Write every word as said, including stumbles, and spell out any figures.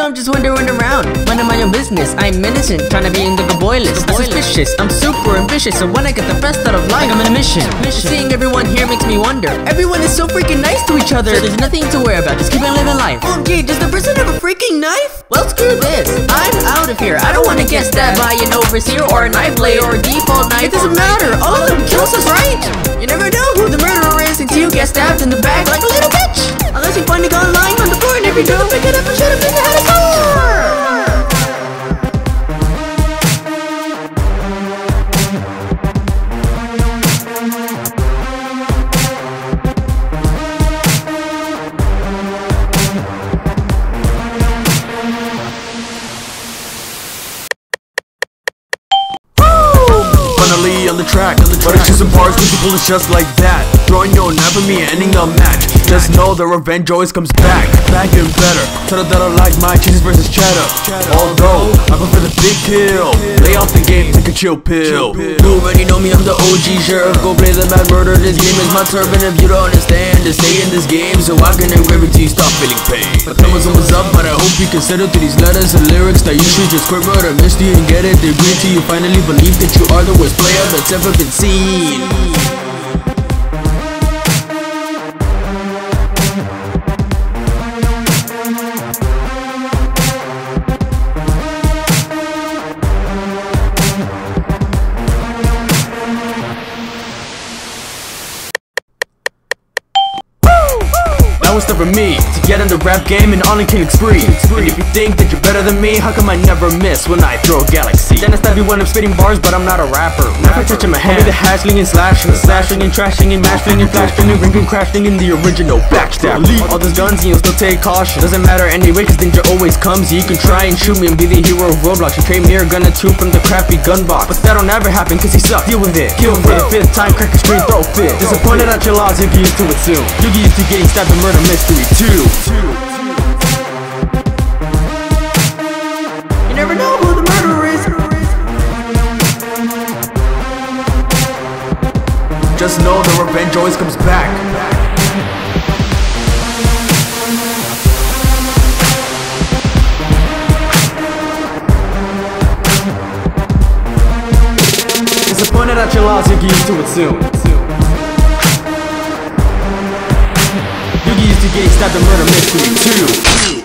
I'm just wandering around, minding my own business. I'm innocent, trying to be in the good boy list. I'm suspicious, I'm super ambitious, so when I get the best out of life, I'm on a mission. Seeing everyone here makes me wonder. Everyone is so freaking nice to each other, so there's nothing to worry about, just keep on living life. Oh gee, does the person have a freaking knife? Well, screw this, I'm out of here. I don't wanna get stabbed by an overseer or a knife blade or a default knife. It doesn't matter, all of them kills us, right? You never know who the murderer is until you get stabbed in the back like a little bitch. Unless you find a gun lying on the floor, and if you don't pick it up and shoot him in the head of door. On the track, on the track. But it's just some bars, people is just like that. Throwing your knife at me, ending the match. Just know the revenge always comes back, back and better. Tell them that I like my cheese versus cheddar. Although I prefer the big kill, lay off the game, take a chill pill. You already know me, I'm the O G sheriff. Go play the mad murder. This game is my turf, and if you don't understand, to stay in this game, so I can engrave it till you stop feeling pain. But tell me what's up, but I hope you consider to these letters and lyrics that you should just quiver or miss you and get it. Degree till you finally believe that you are the worst player that's ever been seen. Now it's time for me to get in the rap game and on a killing spree. And if you think that you're better than me, how come I never miss when I throw a galaxy? Then I stab you when I'm spitting bars, but I'm not a rapper. Never touching my hand. I'll be the hashling and slashing, slashing and trashing and mashing and flashing and ringing, crashing in the original backstab. Leave all those guns and you'll still take caution. Doesn't matter anyway, cause danger always comes. You can try and shoot me and be the hero of Roblox. You trade me your gun or two from the crappy gun box, but that'll never happen cause he sucks. Deal with it. Kill for the fifth time, crack a screen, throw fit. Disappointed at your laws, you get used to it soon. You get used to getting stabbed and murder mystery too. You never know who the murderer is. Just know the revenge always comes back. Disappointed at your loss, you get used to it soon. You get used to getting stabbed and murder mystery too.